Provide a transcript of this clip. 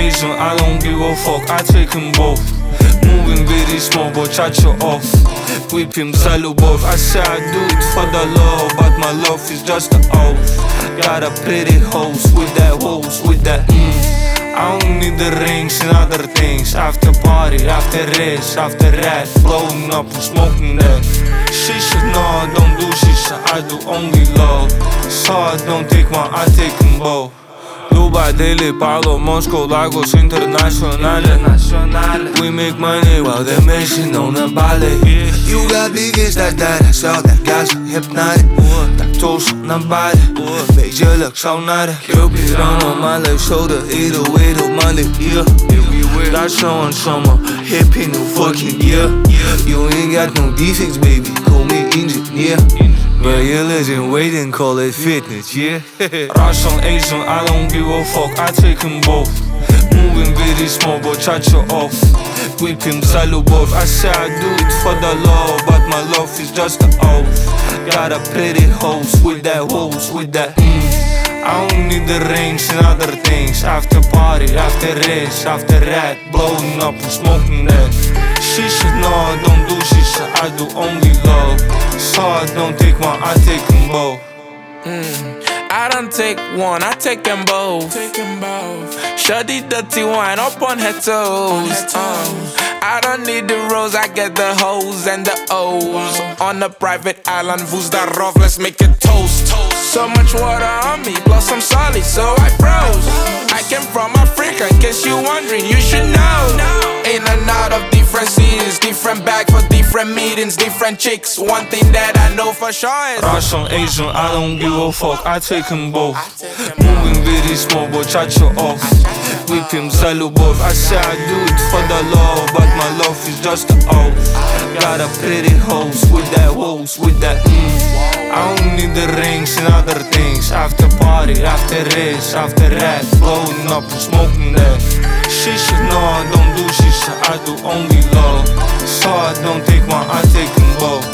Asian, I don't give a fuck, I take them both. Moving very small, but charge you off. Whip him salubov. I say I do it for the love, but my love is just an oath. Got a pretty host with that hose, with that I don't need the rings and other things. After party, after race, after rat, blowing up and smoking that. Shisha, no, I don't do shisha, I do only love. So I don't take one, I take them both. Dubai, Delhi, Paolo, Moscow, Lagos, Internationale. We make money while they're messing on the ballet. You got big ass that I saw that gas hypnotic. Dat toast naar buiten, beetje leuk zo naar de Cupid on my left shoulder, 808 op my left ear. That's showing summer, happy new fucking year. You ain't got no defects, baby, call me engineer. But you're legend, waiting, call it fitness, yeah. Russian, Asian, I don't give a fuck, I take them both. Moving very small, but charge you off. Whip him salubov. I say I do it for the love, but my love is just an oath. Got a pretty host with that hose, with that I don't need the rings and other things. After party, after race, after rat, blowing up and smoking that. Shisha, no, I don't do shisha, I do only love. So I don't take one, I take them both. I don't take one, I take them both. Shawty dirty wine up on her toes. I don't need the rose, I get the hoes and the O's. On a private island, who's that rough? Let's make it toast. So much water on me, plus I'm solid, so I froze. I came from Africa, in case you wondering, you should know. In and out of different cities, different bag for different meetings, different chicks. One thing that I know for sure is Russian, Asian, I don't give a fuck, I take them both. Moving very small, but charge you off. Whip him salubov. I say I do it for the love, but my love is just an oath. Got a pretty host with that hose, with that I don't need the rings and other things. After party, after race, after rat, blowing up and smoking that. Shisha, no, I don't do shisha, I do only love. So I don't take one, I take them both.